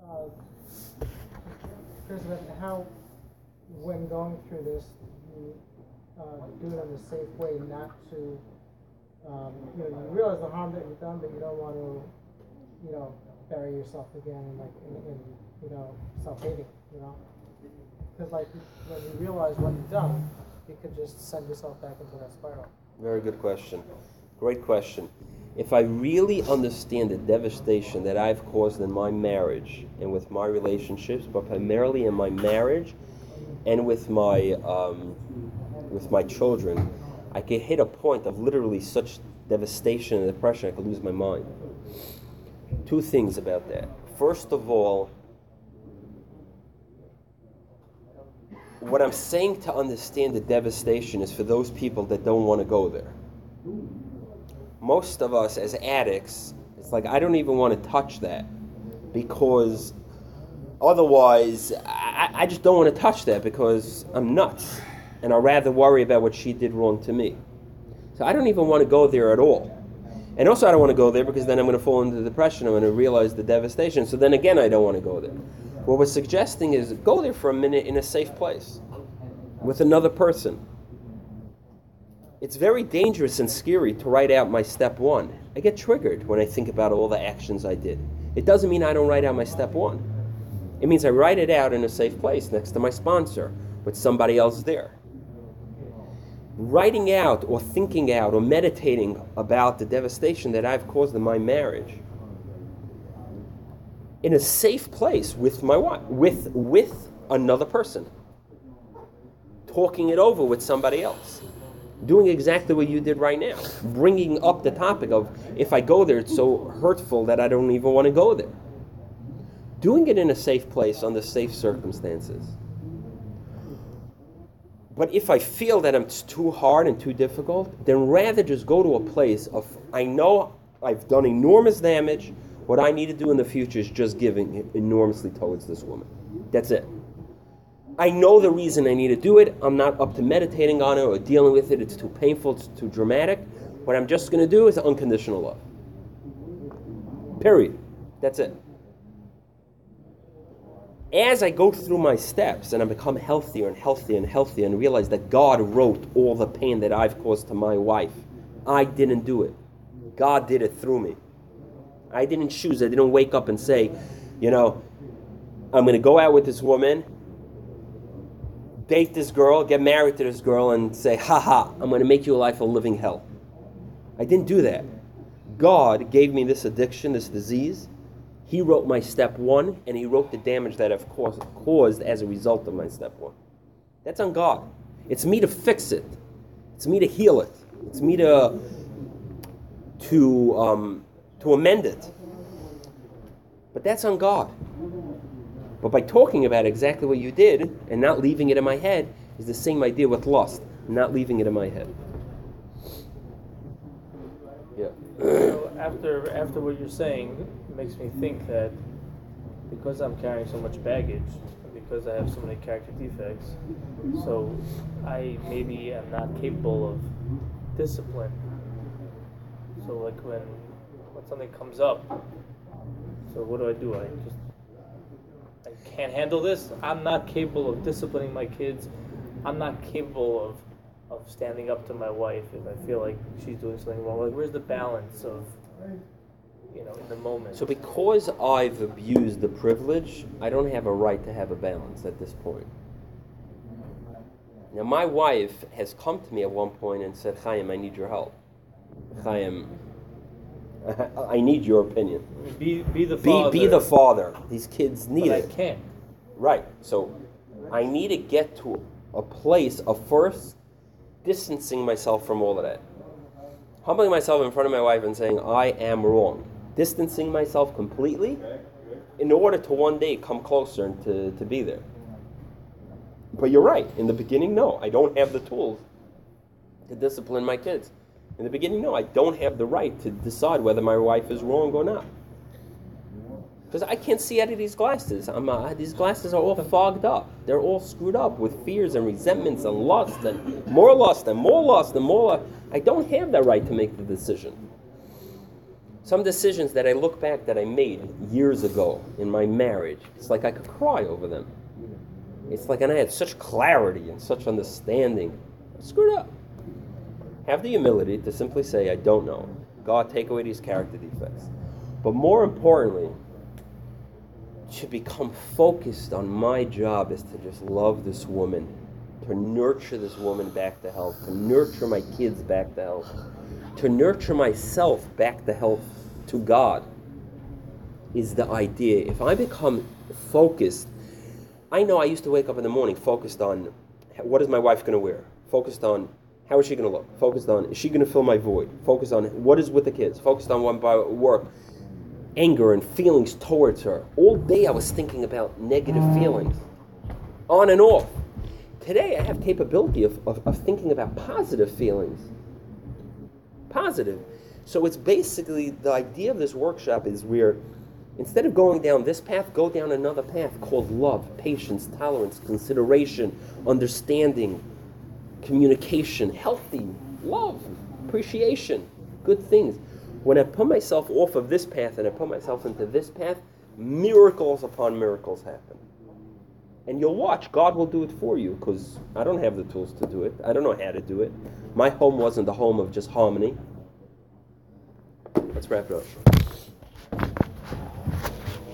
uh, curious about how, when going through this, you do it in a safe way, not to, you realize the harm that you've done, but you don't want to, bury yourself again, like in self-hating, because like when you realize what you've done, you could just send yourself back into that spiral. Very good question. Great question. If I really understand the devastation that I've caused in my marriage and with my relationships, but primarily in my marriage and with my children, I could hit a point of literally such devastation and depression I could lose my mind. Two things about that. First of all, what I'm saying to understand the devastation is for those people that don't want to go there. Most of us as addicts, it's like I don't even want to touch that because otherwise I just don't want to touch that because I'm nuts and I'd rather worry about what she did wrong to me. So I don't even want to go there at all. And also I don't want to go there because then I'm going to fall into depression. I'm going to realize the devastation. So then again I don't want to go there. What we're suggesting is go there for a minute in a safe place with another person. It's very dangerous and scary to write out my step one. I get triggered when I think about all the actions I did. It doesn't mean I don't write out my step one. It means I write it out in a safe place next to my sponsor with somebody else there. Writing out or thinking out or meditating about the devastation that I've caused in my marriage in a safe place with my wife, with another person. Talking it over with somebody else. Doing exactly what you did right now. Bringing up the topic of, if I go there, it's so hurtful that I don't even want to go there. Doing it in a safe place under safe circumstances. But if I feel that it's too hard and too difficult, then rather just go to a place of, I know I've done enormous damage. What I need to do in the future is just giving enormously towards this woman. That's it. I know the reason I need to do it. I'm not up to meditating on it or dealing with it. It's too painful, it's too dramatic. What I'm just going to do is unconditional love. Period. That's it. As I go through my steps and I become healthier and healthier and healthier and realize that God wrote all the pain that I've caused to my wife, I didn't do it. God did it through me. I didn't choose. I didn't wake up and say, I'm going to go out with this woman, date this girl, get married to this girl, and say, I'm going to make your life a living hell. I didn't do that. God gave me this addiction, this disease. He wrote my step one, and he wrote the damage that I've caused as a result of my step one. That's on God. It's me to fix it. It's me to heal it. It's me to amend it. But that's on God. But by talking about exactly what you did and not leaving it in my head is the same idea with lust, not leaving it in my head. Yeah. So after what you're saying, it makes me think that because I'm carrying so much baggage, because I have so many character defects, so I maybe am not capable of discipline. So like when something comes up, so what do? I can't handle this. I'm not capable of disciplining my kids. I'm not capable of standing up to my wife if I feel like she's doing something wrong. Like, where's the balance of, in the moment? So because I've abused the privilege, I don't have a right to have a balance at this point. Now, my wife has come to me at one point and said, Chaim, I need your help. Chaim, I need your opinion. Be the father. Be the father. These kids need but it. I can't. Right. So I need to get to a place of first distancing myself from all of that. Humbling myself in front of my wife and saying, I am wrong. Distancing myself completely in order to one day come closer and to be there. But you're right. In the beginning, no. I don't have the tools to discipline my kids. In the beginning, no, I don't have the right to decide whether my wife is wrong or not. Because I can't see out of these glasses. These glasses are all fogged up. They're all screwed up with fears and resentments and lust and more lust and more lust and more lust. I don't have that right to make the decision. Some decisions that I look back that I made years ago in my marriage, it's like I could cry over them. It's like, and I had such clarity and such understanding. I screwed up. Have the humility to simply say, I don't know. God, take away these character defects. But more importantly, to become focused on my job is to just love this woman, to nurture this woman back to health, to nurture my kids back to health, to nurture myself back to health to God is the idea. If I become focused, I know I used to wake up in the morning focused on what is my wife going to wear, focused on how is she going to look, focused on is she going to fill my void, focused on what is with the kids, focused on what by work, anger and feelings towards her. All day I was thinking about negative feelings, on and off. Today I have capability of thinking about positive feelings. Positive. So it's basically, the idea of this workshop is where instead of going down this path, go down another path called love, patience, tolerance, consideration, understanding, communication, healthy, love, appreciation, good things. When I put myself off of this path and I put myself into this path, miracles upon miracles happen. And you'll watch, God will do it for you, because I don't have the tools to do it. I don't know how to do it. My home wasn't the home of just harmony. Let's wrap it up.